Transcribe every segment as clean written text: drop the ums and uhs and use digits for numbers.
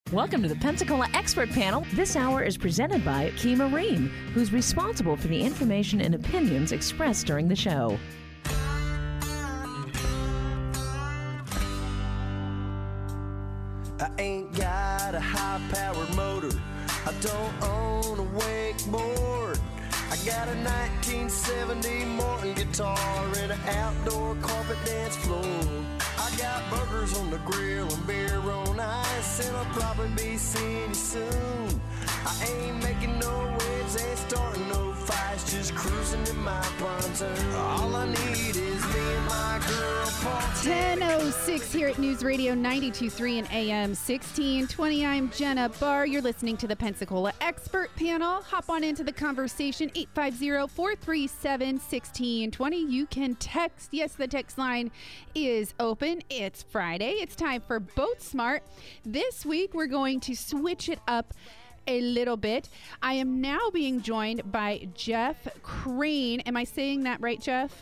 Welcome to the Pensacola Expert Panel. This hour is presented by Key Marine, who's responsible for the information and opinions expressed during the show. I ain't got a high-powered motor. I don't own a wakeboard. I got a 1970 Morton guitar and an outdoor carpet dance floor. I got burgers on the grill and beer on ice, and I'll probably be seeing you soon. I ain't making no waves, ain't starting no fights, just cruising in my pontoon. All I need is me and my girl party. 10:06 here at News Radio 92.3 and AM 1620. I'm Jenna Barr. You're listening to the Pensacola Expert Panel. Hop on into the conversation, 850-437-1620. You can text. Yes, the text line is open. It's Friday. It's time for Boat Smart. This week, we're going to switch it up a little bit. I am now being joined by Jeff Crane. Am I saying that right, Jeff?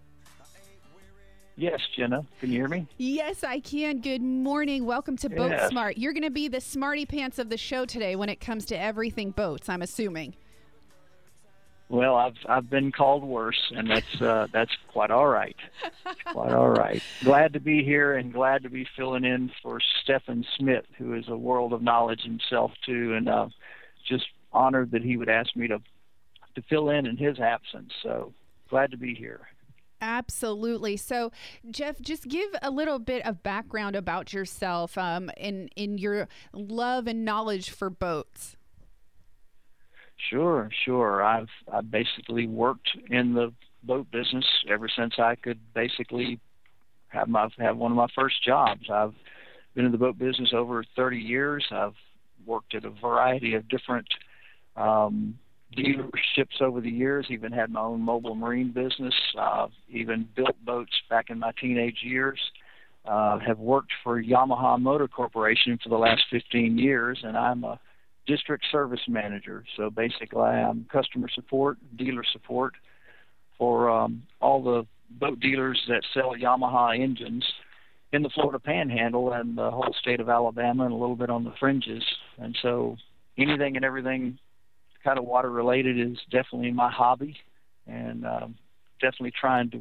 Yes, Jenna. Can you hear me? Yes, I can. Good morning. Welcome to Boat Smart. You're going to be the smarty pants of the show today when it comes to everything boats, I'm assuming. Well, I've been called worse, and that's quite all right. Quite all right. Glad to be here and glad to be filling in for Stephen Smith, who is a world of knowledge himself too, and just honored that he would ask me to fill in his absence. So glad to be here. Absolutely. So, Jeff, just give a little bit of background about yourself in your love and knowledge for boats. Sure. I've basically worked in the boat business ever since I could basically have one of my first jobs. I've been in the boat business over 30 years. I've worked at a variety of different dealerships over the years, even had my own mobile marine business, even built boats back in my teenage years. Have worked for Yamaha Motor Corporation for the last 15 years, and I'm a district service manager. So basically I'm customer support, dealer support for all the boat dealers that sell Yamaha engines in the Florida Panhandle and the whole state of Alabama and a little bit on the fringes. And so anything and everything kind of water related is definitely my hobby, and definitely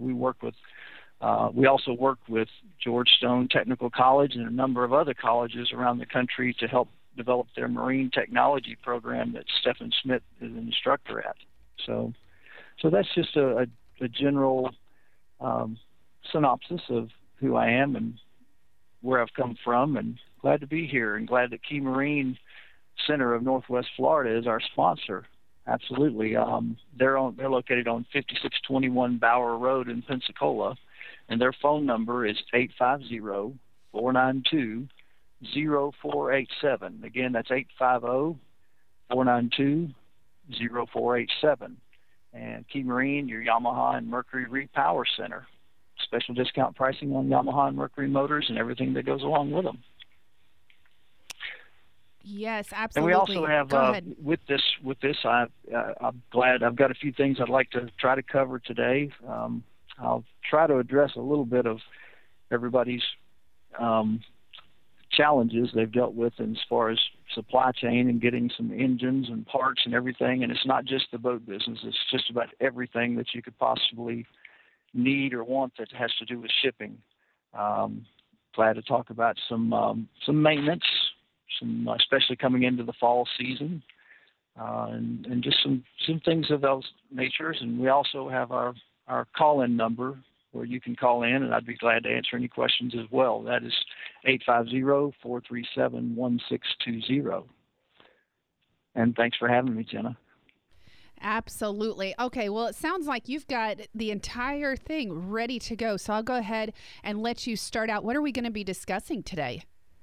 we also work with George Stone Technical College and a number of other colleges around the country to help develop their marine technology program that Stephen Smith is an instructor at. So that's just a general synopsis of who I am and where I've come from, and glad to be here and glad that Key Marine Center of Northwest Florida is our sponsor. Absolutely. They're located on 5621 Bower Road in Pensacola, and their phone number is 850-492-0487. Again, that's 850-492-0487. And Key Marine, your Yamaha and Mercury Repower Center. Special discount pricing on Yamaha and Mercury motors and everything that goes along with them. Yes, absolutely. And we also have with this. I'm glad I've got a few things I'd like to try to cover today. I'll try to address a little bit of everybody's challenges they've dealt with as far as supply chain and getting some engines and parts and everything. And it's not just the boat business; it's just about everything that you could possibly need or want that has to do with shipping. Glad to talk about some maintenance. Especially coming into the fall season, and just some things of those natures. And we also have our call-in number where you can call in, and I'd be glad to answer any questions as well. That is 850-437-1620. And thanks for having me, Jenna. Absolutely. Okay, well, it sounds like you've got the entire thing ready to go. So I'll go ahead and let you start out. What are we going to be discussing today?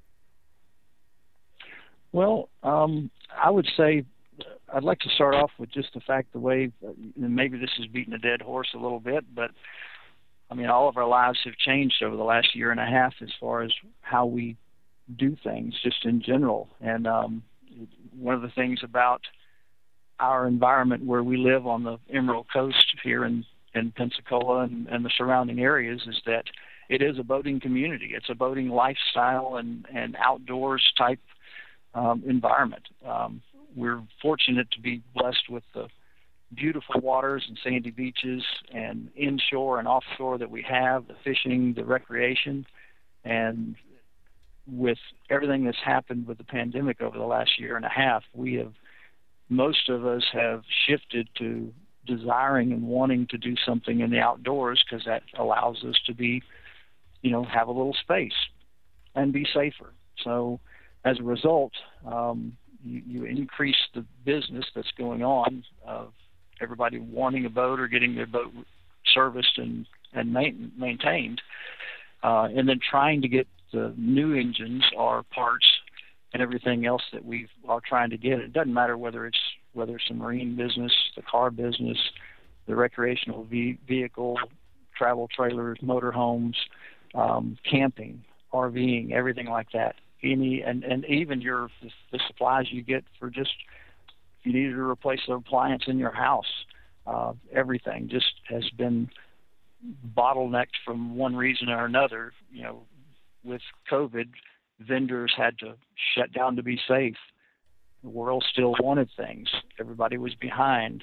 Well, I would say I'd like to start off with just the fact the way, and maybe this is beating a dead horse a little bit, but I mean, all of our lives have changed over the last year and a half as far as how we do things just in general. And one of the things about our environment where we live on the Emerald Coast here in Pensacola and the surrounding areas is that it is a boating community. It's a boating lifestyle and outdoors type environment. We're fortunate to be blessed with the beautiful waters and sandy beaches and inshore and offshore that we have, the fishing, the recreation. And with everything that's happened with the pandemic over the last year and a half, most of us have shifted to desiring and wanting to do something in the outdoors, because that allows us to be, have a little space and be safer. So as a result, you increase the business that's going on of everybody wanting a boat or getting their boat serviced and maintained, and then trying to get the new engines or parts and everything else that we are trying to get. It doesn't matter whether it's the marine business, the car business, the recreational vehicle, travel trailers, motorhomes, camping, RVing, everything like that. And even the supplies you get for just if you needed to replace an appliance in your house, everything just has been bottlenecked from one reason or another. With COVID, vendors had to shut down to be safe. The world still wanted things. Everybody was behind.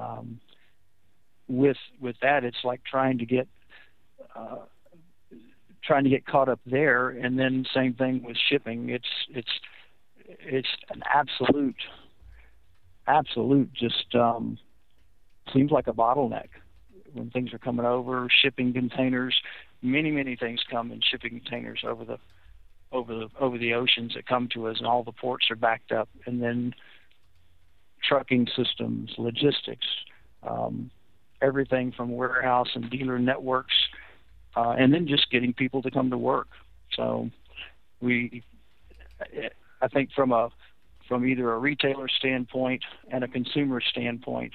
With that, it's like trying to get caught up there, and then same thing with shipping. It's an absolute just seems like a bottleneck when things are coming over. Shipping containers, many things come in shipping containers over the oceans that come to us, and all the ports are backed up. And then trucking systems, logistics, everything from warehouse and dealer networks, and then just getting people to come to work. So I think from either a retailer standpoint and a consumer standpoint,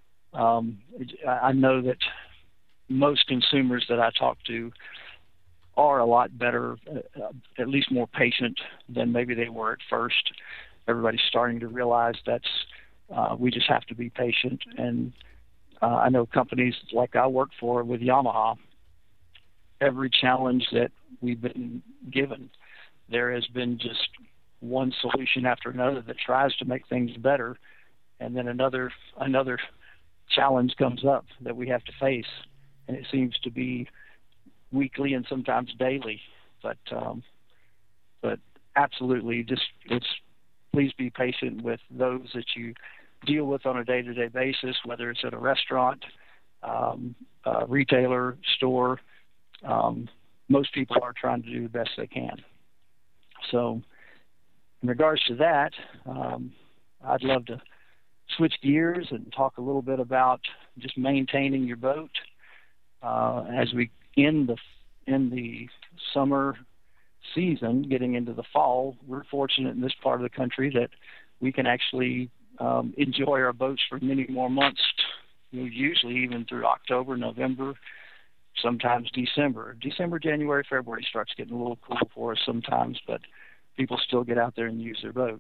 I know that most consumers that I talk to are a lot better, at least more patient than maybe they were at first. Everybody's starting to realize we just have to be patient. And I know companies like I work for with Yamaha, every challenge that we've been given, there has been just one solution after another that tries to make things better, and then another challenge comes up that we have to face, and it seems to be weekly and sometimes daily. But absolutely, please be patient with those that you deal with on a day-to-day basis, whether it's at a restaurant, a retailer, store. Most people are trying to do the best they can. So in regards to that, I'd love to switch gears and talk a little bit about just maintaining your boat. As we end the summer season, getting into the fall, we're fortunate in this part of the country that we can actually enjoy our boats for many more months, usually even through October, November, sometimes December. January, February starts getting a little cool for us sometimes, but people still get out there and use their boats.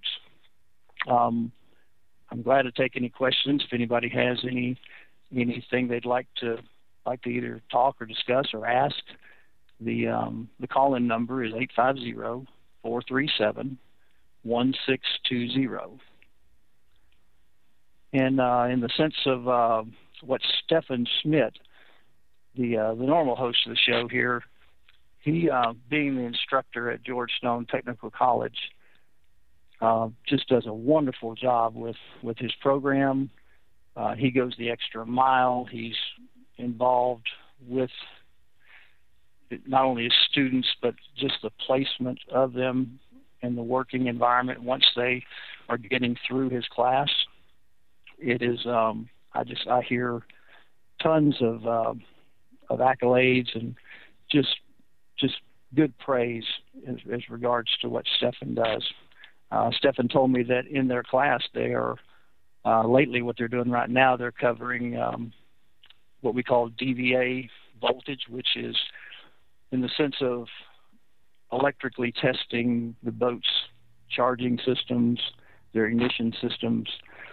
I'm glad to take any questions if anybody has anything they'd like to either talk or discuss or ask. The call-in number is 850-437-1620. And in the sense of what Stefan Schmidt, the normal host of the show here, he being the instructor at George Stone Technical College, just does a wonderful job with his program. He goes the extra mile. He's involved with not only his students, but just the placement of them in the working environment once they are getting through his class. It is I hear tons of accolades and just good praise as regards to what Stefan does. Stefan told me that in their class they are lately what they're doing right now, they're covering what we call DVA voltage, which is in the sense of electrically testing the boat's charging systems, their ignition systems.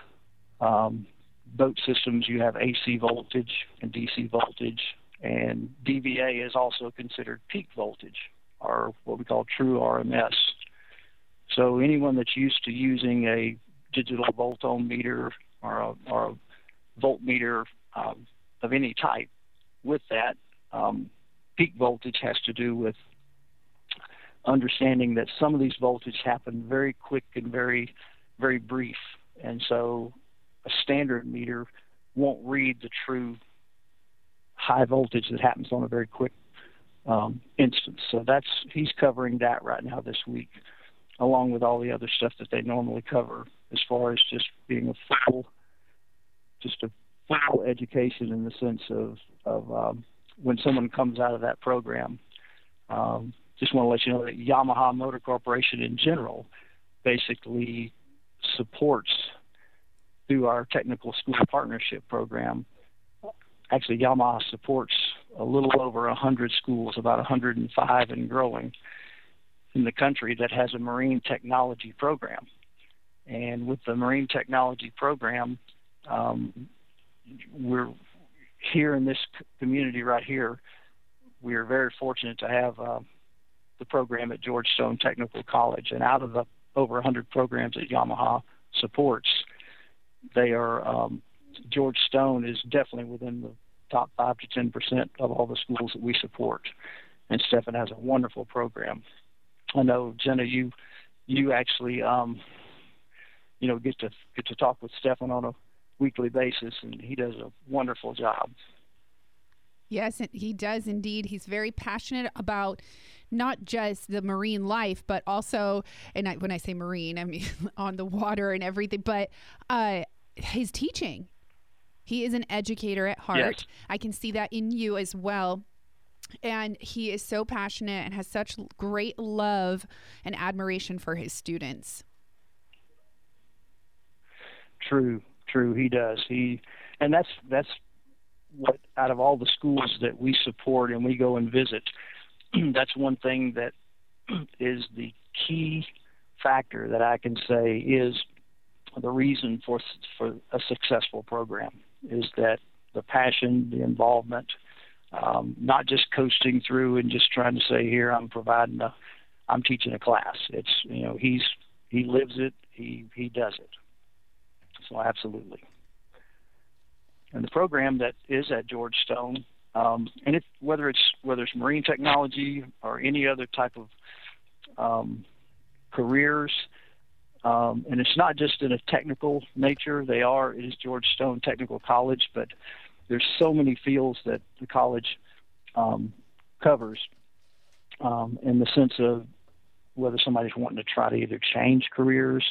Boat systems, you have AC voltage and DC voltage, and DVA is also considered peak voltage, or what we call true RMS. So anyone that's used to using a digital volt-ohm meter or a voltmeter of any type, with that, peak voltage has to do with understanding that some of these voltages happen very quick and very, very brief. And so a standard meter won't read the true high voltage that happens on a very quick instance. So he's covering that right now this week, along with all the other stuff that they normally cover, as far as just being a full education in the sense of when someone comes out of that program. Just want to let you know that Yamaha Motor Corporation in general basically supports, through our technical school partnership program. Actually, Yamaha supports a little over 100 schools, about 105 and growing, in the country that has a marine technology program. And with the marine technology program, we're here in this community right here, we are very fortunate to have the program at George Stone Technical College. And out of the over 100 programs that Yamaha supports, they are George Stone is definitely within the top 5 to 10% of all the schools that we support. And Stefan has a wonderful program. I know, Jenna, you actually get to talk with Stefan on a weekly basis, and he does a wonderful job. Yes, he does indeed. He's very passionate about not just the marine life, but also, and when I say marine, I mean on the water and everything, but his teaching. He is an educator at heart. Yes. I can see that in you as well. And he is so passionate and has such great love and admiration for his students. True, he does. And that's what, out of all the schools that we support and we go and visit, that's one thing that is the key factor that I can say is the reason for a successful program, is that the passion, the involvement, not just coasting through and just trying to say, here, I'm teaching a class. It's, he lives it, he does it. So absolutely. And the program that is at George Stone, and whether it's marine technology or any other type of careers, and it's not just in a technical nature. It is George Stone Technical College, but there's so many fields that the college covers, in the sense of whether somebody's wanting to try to either change careers,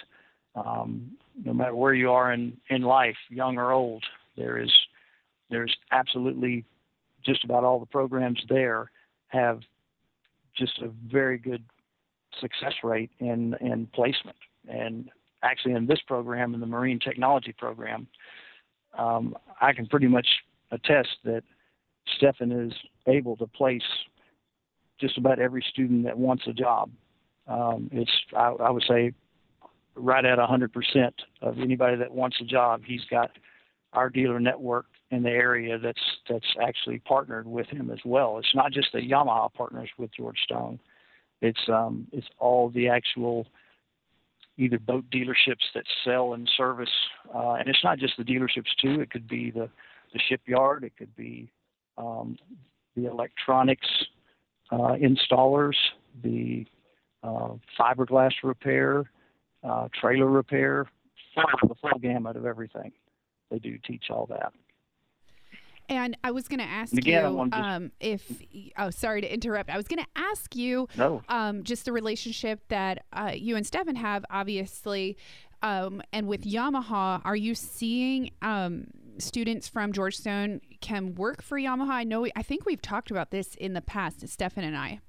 no matter where you are in life, young or old, there's absolutely just about all the programs there have just a very good success rate in placement. And actually in this program, in the marine technology program, I can pretty much attest that Stefan is able to place just about every student that wants a job. I would say right at 100% of anybody that wants a job, he's got our dealer network in the area that's actually partnered with him as well. It's not just the Yamaha partners with George Stone. It's all the actual either boat dealerships that sell and service, and it's not just the dealerships too. It could be the shipyard. It could be the electronics installers, the fiberglass repair, trailer repair, the full gamut of everything. They do teach all that. And I was going to ask sorry to interrupt. I was going to ask you just the relationship that you and Stefan have, obviously, and with Yamaha. Are you seeing students from George Stone can work for Yamaha? I think we've talked about this in the past, Stefan and I.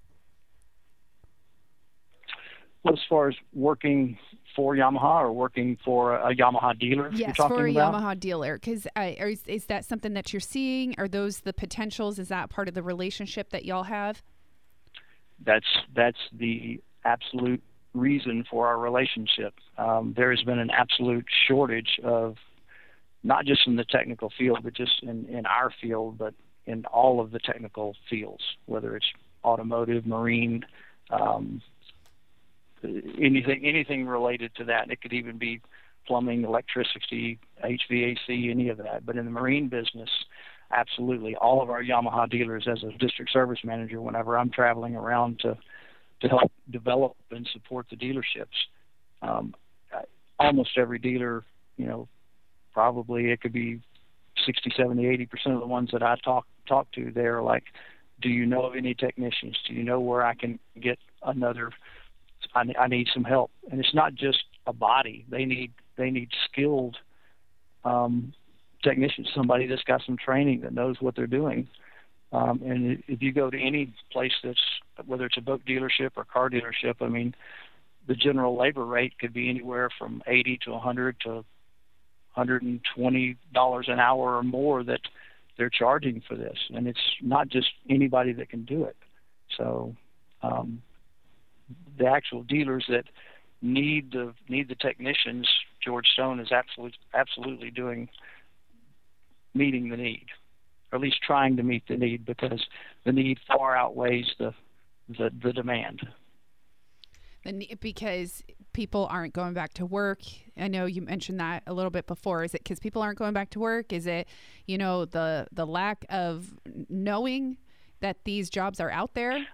Well, as far as working for Yamaha or working for a Yamaha dealer? Yes, for a Yamaha dealer. Because is that something that you're seeing? Are those the potentials? Is that part of the relationship that y'all have? That's the absolute reason for our relationship. There has been an absolute shortage of, not just in the technical field, but just in our field, but in all of the technical fields, whether it's automotive, marine, anything related to that. It could even be plumbing, electricity, HVAC, any of that. But in the marine business, absolutely, all of our Yamaha dealers, as a district service manager, whenever I'm traveling around to help develop and support the dealerships, almost every dealer, probably it could be 60, 70, 80% of the ones that I talk to, they're like, do you know of any technicians? Do you know where I can get another? I need some help. And it's not just a body. They need skilled technicians, somebody that's got some training, that knows what they're doing. And if you go to any place whether it's a boat dealership or car dealership, I mean, the general labor rate could be anywhere from $80 to $100 to $120 an hour or more that they're charging for this. And it's not just anybody that can do it. So the actual dealers that need the technicians, George Stone is absolutely meeting the need, or at least trying to meet the need, because the need far outweighs the demand. Because people aren't going back to work. I know you mentioned that a little bit before. Is it because people aren't going back to work? Is it, the lack of knowing that these jobs are out there?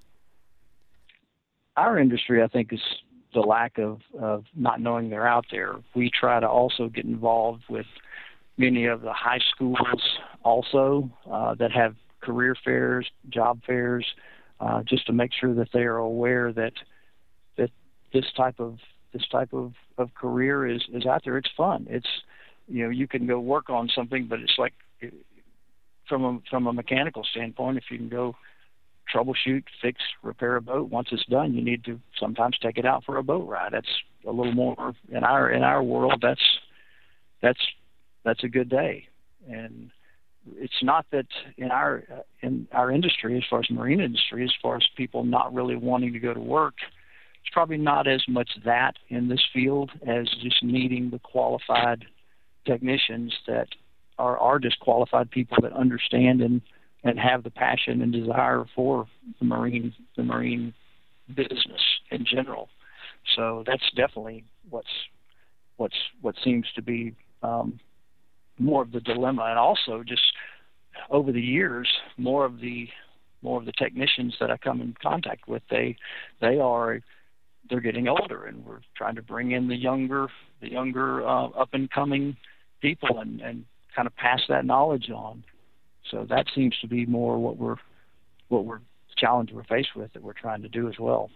Our industry, I think, is the lack of not knowing they're out there. We try to also get involved with many of the high schools also that have career fairs, job fairs, just to make sure that they are aware that this type of career is out there. It's fun. It's, you can go work on something, but it's like from a mechanical standpoint, if you can go troubleshoot, fix, repair a boat, once it's done, you need to sometimes take it out for a boat ride. That's a little more in our world. That's a good day. And it's not that in our industry, as far as the marine industry, as far as people not really wanting to go to work, it's probably not as much that in this field as just needing the qualified technicians that are just qualified people that understand and have the passion and desire for the marine business in general. So that's definitely what seems to be more of the dilemma. And also, just over the years, more of the technicians that I come in contact with, they're getting older, and we're trying to bring in the younger up and coming people and kind of pass that knowledge on. So that seems to be more what we're challenge we're faced with, that we're trying to do as well.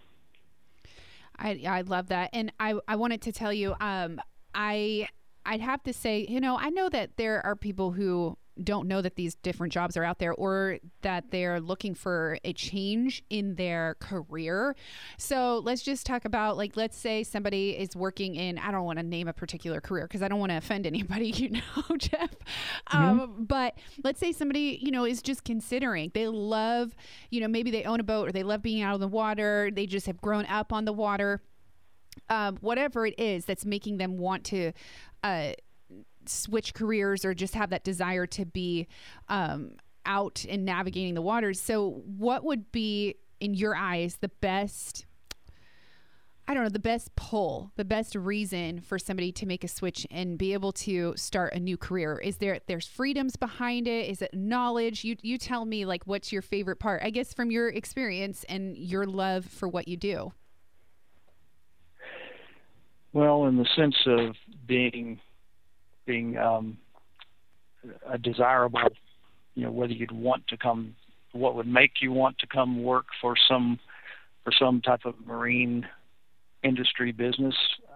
I love that. And I wanted to tell you, I'd have to say, I know that there are people who don't know that these different jobs are out there, or that they're looking for a change in their career. So let's just talk about, let's say somebody is working in, I don't want to name a particular career because I don't want to offend anybody, Jeff. Mm-hmm. But let's say somebody, is just considering, they love, maybe they own a boat, or they love being out on the water. They just have grown up on the water. Whatever it is that's making them want to switch careers, or just have that desire to be out and navigating the waters. So what would be, in your eyes, the best pull, the best reason for somebody to make a switch and be able to start a new career? There's freedoms behind it? Is it knowledge? You tell me, what's your favorite part, I guess, from your experience and your love for what you do? Well, in the sense of being a desirable, whether you'd want to come, what would make you want to come work for some type of marine industry business.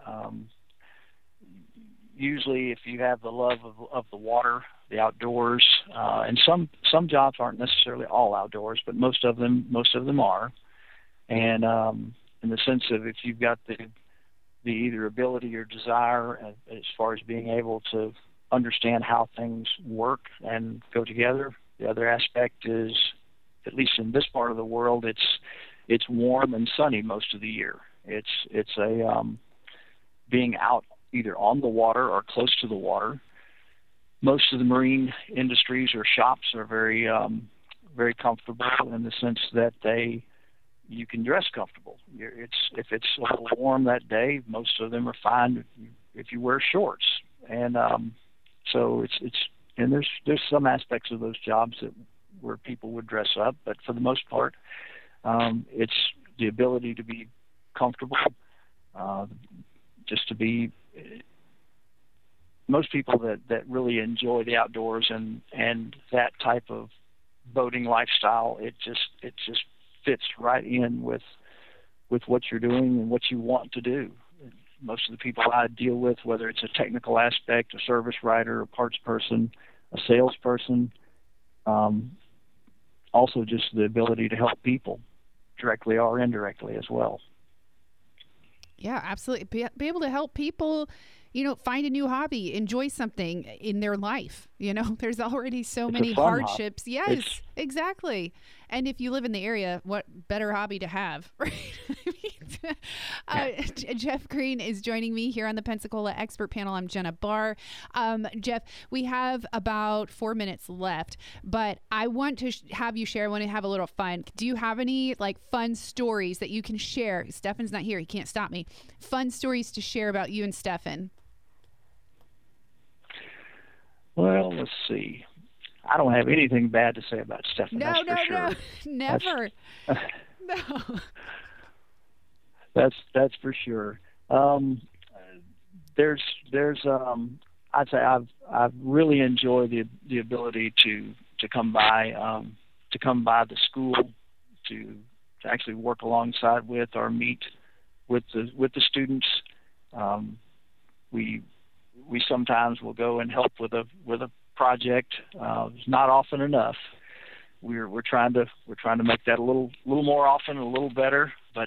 Usually, if you have the love of the water, the outdoors, and some jobs aren't necessarily all outdoors, but most of them are. And in the sense of, if you've got the either ability or desire as far as being able to understand how things work and go together. The other aspect is, at least in this part of the world, it's warm and sunny most of the year. It's being out either on the water or close to the water. Most of the marine industries or shops are very very comfortable in the sense that they you can dress comfortable. If it's a little warm that day, most of them are fine if you wear shorts. And so and there's some aspects of those jobs where people would dress up, but for the most part, it's the ability to be comfortable, just to be. Most people that really enjoy the outdoors and that type of boating lifestyle, it just fits right in with what you're doing and what you want to do. Most of the people I deal with, whether it's a technical aspect, a service writer, a parts person, a salesperson, also just the ability to help people directly or indirectly as well. Yeah, absolutely. Be able to help people, find a new hobby, enjoy something in their life. There's already so many hardships. Hobby. Yes, exactly. And if you live in the area, what better hobby to have, right? Jeff Green is joining me here on the Pensacola Expert Panel. I'm Jenna Barr. Jeff, we have about 4 minutes left, but I want to have you share. I want to have a little fun. Do you have any fun stories that you can share? Stefan's not here. He can't stop me. Fun stories to share about you and Stefan. Well, let's see. I don't have anything bad to say about Stefan. No, sure. Never. No. That's for sure. There's I'd say I've really enjoyed the ability to come by the school to actually work alongside with or meet with the students. We sometimes will go and help with a project. It's not often enough. We're trying to make that a little more often, a little better. But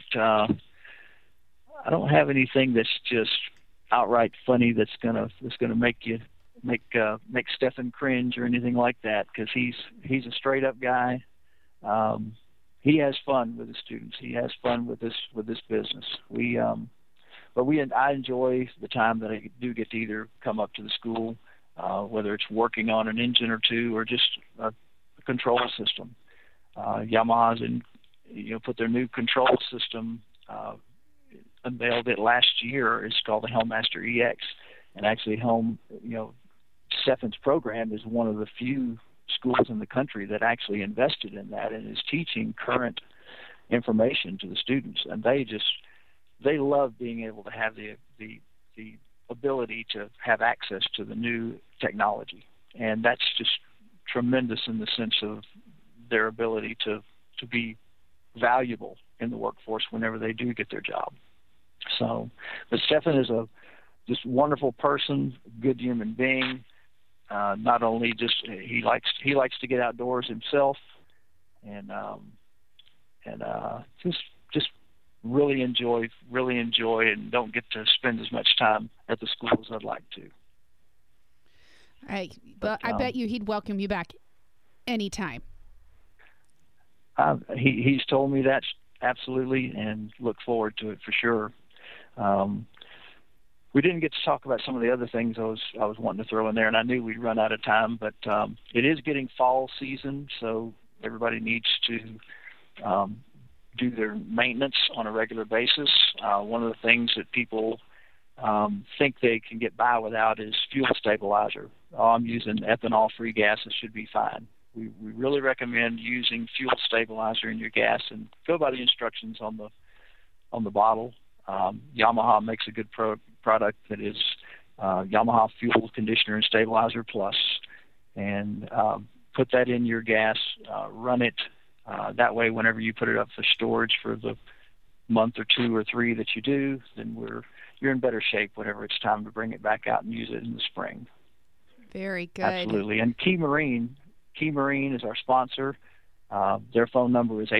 I don't have anything that's just outright funny that's gonna make Stefan cringe or anything like that, because he's a straight up guy. He has fun with the students. He has fun with this business. I enjoy the time that I do get to either come up to the school, whether it's working on an engine or two or just a control system. Yamaha's put their new control system, unveiled it last year. It's called the Helmmaster EX, and actually Stefan's program is one of the few schools in the country that actually invested in that and is teaching current information to the students, and they love being able to have the ability to have access to the new technology. And that's just tremendous in the sense of their ability to be valuable in the workforce whenever they do get their job. So, but Stefan is a just wonderful person, good human being. Not only just he likes to get outdoors himself, and just really enjoy and don't get to spend as much time at the school as I'd like to. All right, but I bet you he'd welcome you back anytime. He's told me that absolutely, and look forward to it for sure. We didn't get to talk about some of the other things I was wanting to throw in there, and I knew we'd run out of time, but it is getting fall season, so everybody needs to do their maintenance on a regular basis. One of the things that people think they can get by without is fuel stabilizer. I'm using ethanol-free gas. It should be fine. We really recommend using fuel stabilizer in your gas, and go by the instructions on the bottle. Yamaha makes a good product that is Yamaha Fuel Conditioner and Stabilizer Plus, and put that in your gas, run it. That way, whenever you put it up for storage for the month or 2 or 3 that you do, then you're in better shape whenever it's time to bring it back out and use it in the spring. Very good. Absolutely. And Key Marine is our sponsor. Their phone number is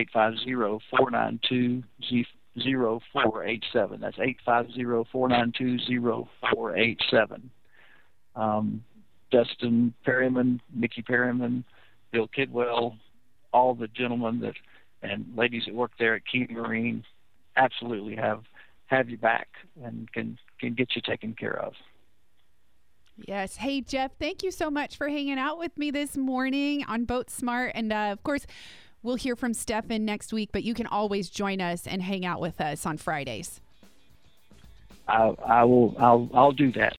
850-492-0487. That's 850-492-0487. Dustin Perryman, Mickey Perryman, Bill Kidwell, all the gentlemen and ladies that work there at Key Marine absolutely have you back and can get you taken care of. Yes. Hey, Jeff, thank you so much for hanging out with me this morning on Boat Smart. And, of course, We'll hear from Stefan next week, but you can always join us and hang out with us on Fridays. I'll do that.